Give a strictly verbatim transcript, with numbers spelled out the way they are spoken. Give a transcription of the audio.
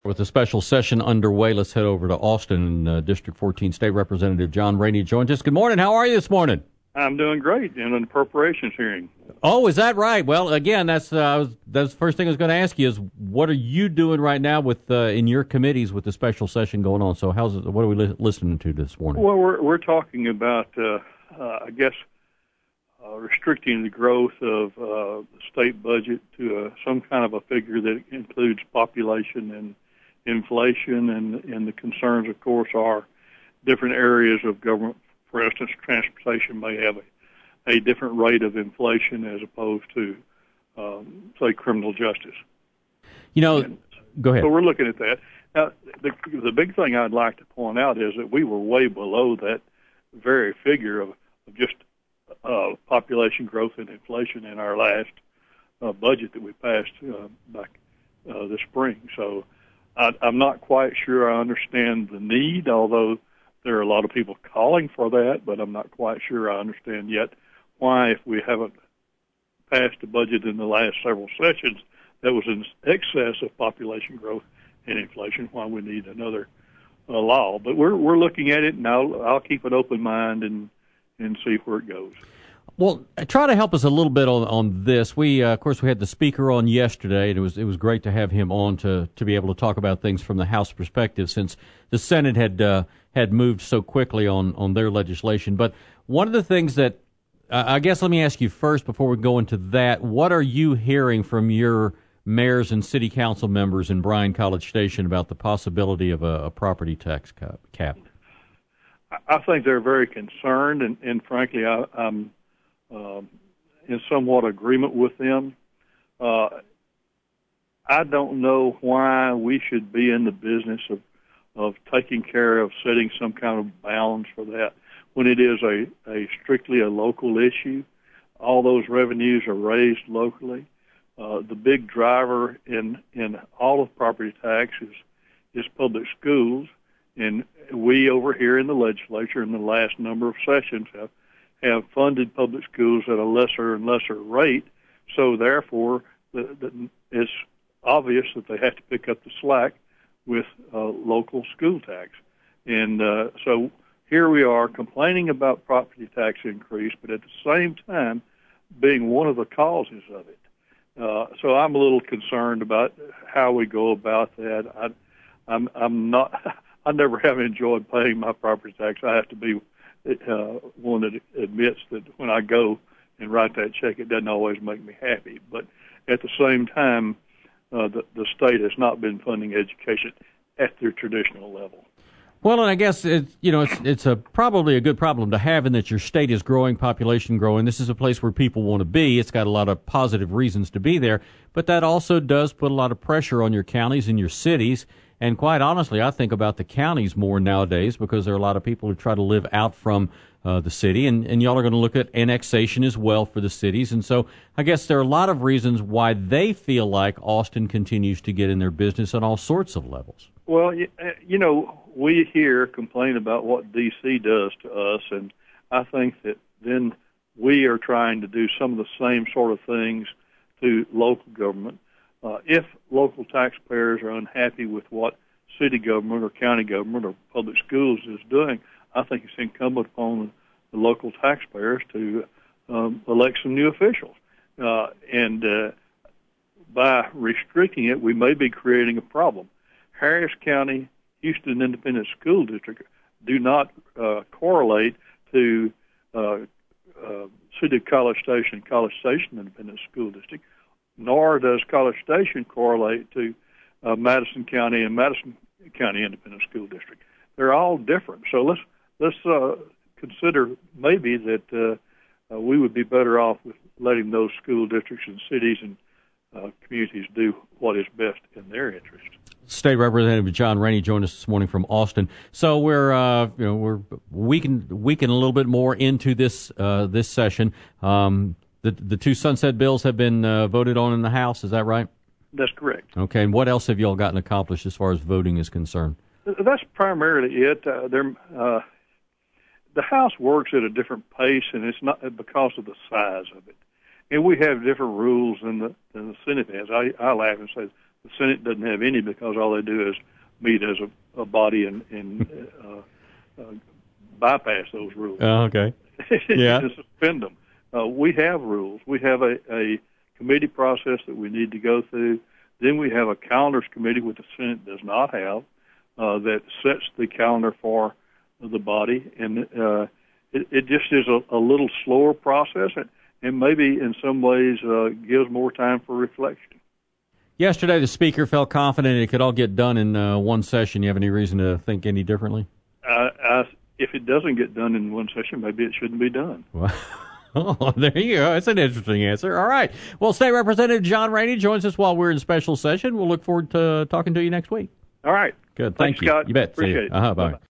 With the special session underway, let's head over to Austin. And, uh, District fourteen State Representative John Rainey joins us. Good morning. How are you this morning? I'm doing great in an appropriations hearing. Oh, is that right? Well, again, that's uh, that's the first thing I was going to ask you is what are you doing right now with uh, in your committees with the special session going on? So, how's it, what are we li- listening to this morning? Well, we're we're talking about, uh, uh, I guess, uh, restricting the growth of uh, the state budget to uh, some kind of a figure that includes population and inflation, and, and the concerns, of course, are different areas of government. For instance, transportation may have a, a different rate of inflation as opposed to, um, say, criminal justice. You know, and go ahead. So we're looking at that. Now, the, the big thing I'd like to point out is that we were way below that very figure of, of just uh, population growth and inflation in our last uh, budget that we passed uh, back uh, this spring. So I, I'm not quite sure I understand the need, although there are a lot of people calling for that, but I'm not quite sure I understand yet why, if we haven't passed a budget in the last several sessions that was in excess of population growth and inflation, why we need another uh, law. But we're we're looking at it, and I'll, I'll keep an open mind and, and see where it goes. Well, try to help us a little bit on, on this. We, uh, of course, we had the speaker on yesterday, and it was it was great to have him on to, to be able to talk about things from the House perspective, since the Senate had uh, had moved so quickly on, on their legislation. But one of the things that uh, I guess let me ask you first before we go into that: what are you hearing from your mayors and city council members in Bryan College Station about the possibility of a, a property tax cap? I think they're very concerned, and, and frankly, I, I'm. Um, in somewhat agreement with them. Uh, I don't know why we should be in the business of, of taking care of setting some kind of balance for that when it is a, a strictly a local issue. All those revenues are raised locally. Uh, the big driver in, in all of property tax is, is public schools, and we over here in the legislature in the last number of sessions have have funded public schools at a lesser and lesser rate, so therefore the, the, it's obvious that they have to pick up the slack with uh, local school tax. And uh, so here we are complaining about property tax increase, but at the same time being one of the causes of it. Uh, so I'm a little concerned about how we go about that. I, I'm, I'm not, I never have enjoyed paying my property tax. I have to be Uh, one that admits that when I go and write that check, it doesn't always make me happy. But at the same time, uh, the, the state has not been funding education at their traditional level. Well, and I guess it's, you know, it's it's a probably a good problem to have in that your state is growing, population growing. This is a place where people want to be. It's got a lot of positive reasons to be there, but that also does put a lot of pressure on your counties and your cities. And quite honestly, I think about the counties more nowadays because there are a lot of people who try to live out from uh, the city, and, and y'all are going to look at annexation as well for the cities. And so I guess there are a lot of reasons why they feel like Austin continues to get in their business on all sorts of levels. Well, you, you know, we here complain about what D C does to us, and I think that then we are trying to do some of the same sort of things to local government. Uh, if local taxpayers are unhappy with what city government or county government or public schools is doing, I think it's incumbent upon the local taxpayers to um, elect some new officials. Uh, and uh, by restricting it, we may be creating a problem. Harris County, Houston Independent School District do not uh, correlate to uh, uh, City of College Station, College Station Independent School District, nor does College Station correlate to uh, Madison County and Madison County Independent School District. They're all different. So let's let's uh, consider maybe that uh, uh, we would be better off with letting those school districts and cities and uh, communities do what is best in their interest. State Representative John Rainey joined us this morning from Austin. So we're uh, you know we're weeking weeking a little bit more into this uh, this session. Um, the the two sunset bills have been uh, voted on in the House. Is that right? That's correct. Okay. And what else have you all gotten accomplished as far as voting is concerned? That's primarily it. Uh, there, uh, the House works at a different pace, and it's not because of the size of it. And we have different rules than the, than the Senate has. I, I laugh and say The Senate doesn't have any because all they do is meet as a, a body and, and uh, uh, bypass those rules. Oh, okay. Yeah. And suspend them. Uh, we have rules. We have a, a committee process that we need to go through. Then we have a calendars committee, which the Senate does not have, uh, that sets the calendar for the body. And uh, it, it just is a, a little slower process, and, and maybe in some ways uh, gives more time for reflection. Yesterday, the Speaker felt confident it could all get done in uh, one session. You have any reason to think any differently? Uh, I, if it doesn't get done in one session, maybe it shouldn't be done. Well, oh, there you go. That's an interesting answer. All right. Well, State Representative John Rainey joins us while we're in special session. We'll look forward to talking to you next week. All right. Good. Thank Thanks, you. Scott. You bet. Appreciate See you. it. Uh-huh, bye. Bye-bye.